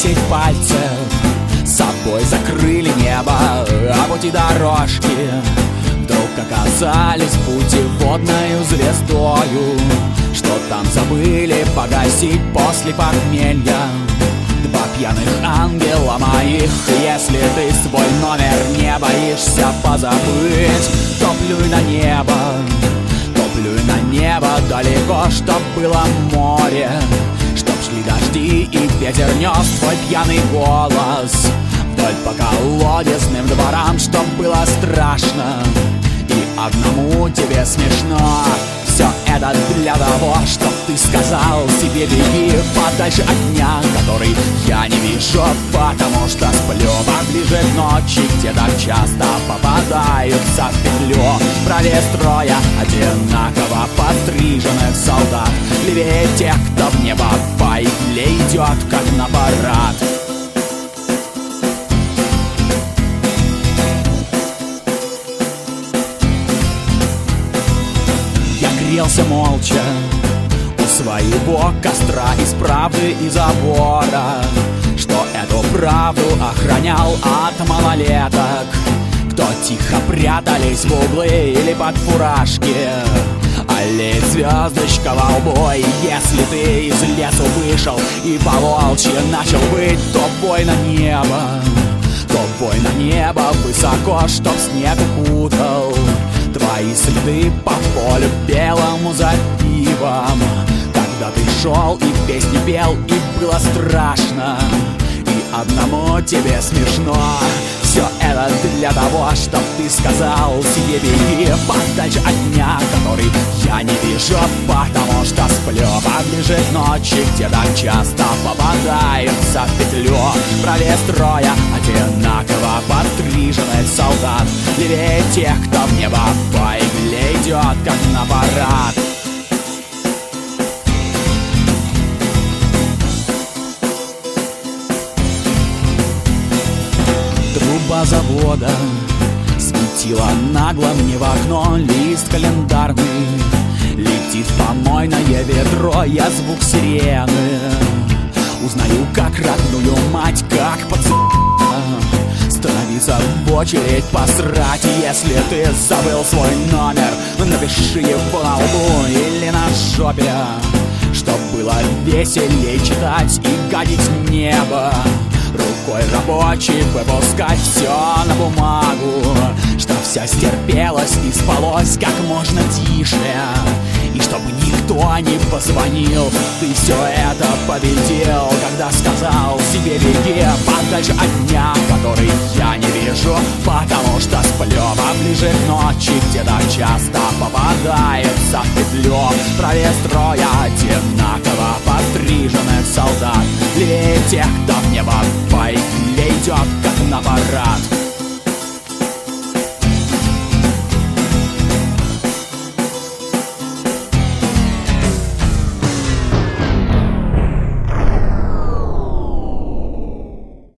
10 пальцев с собой закрыли небо, а пути дорожки вдруг оказались путеводною звездою. Что там забыли погасить после похмелья два пьяных ангела моих. Если ты свой номер не боишься позабыть, то плюй на небо, то плюй на небо далеко, чтоб было море, чтоб шли дожди и ветер нес твой пьяный голос вдоль по колодезным дворам, чтоб было страшно и одному тебе смешно. Все это для того, чтоб ты сказал себе: беги подальше от дня, который я не вижу, потому что сплю поближе к ночи, где так часто попадаются в петлю правее строя одинаково постриженных солдат, левее тех, кто в небо по игле идет, как на парад. Грелся молча у своего костра из правды и забора, что эту правду охранял от малолеток, кто тихо прятались в углы или под фуражки. Аллеет звездочка во лбу, и если ты из лесу вышел и по волчьи начал быть, то бой на небо, то бой на небо высоко, чтоб снег укутал твои следы по полю белому за пивом, когда ты шел и песни пел, и было страшно, и одному тебе смешно. Все это для того, чтоб ты сказал себе: беги подальше от дня, который я не вижу, потому что сплю поближе к ночи, где так часто попадаются в петлю правее строя одинаково подстриженных солдат, левее тех, кто в небо по игле идет, как на парад. Труба завода светила нагло мне в окно, лист календарный летит в помойное ведро, я звук сирены узнаю как родную мать, как пацана становиться в очередь посрать. Если ты забыл свой номер, напиши его на лбу или на жопе, чтоб было веселей читать и гадить небо, рукой рабочей выпускать все на бумагу, чтоб все стерпелось и спалось как можно тише, и чтобы никто не позвонил. Ты все это победил, когда сказал себе: беги подальше от дня, который я не вижу, потому что сплю поближе к ночи, где так часто попадается в петлю правее строя одинаково постриженных солдат, левее тех, кто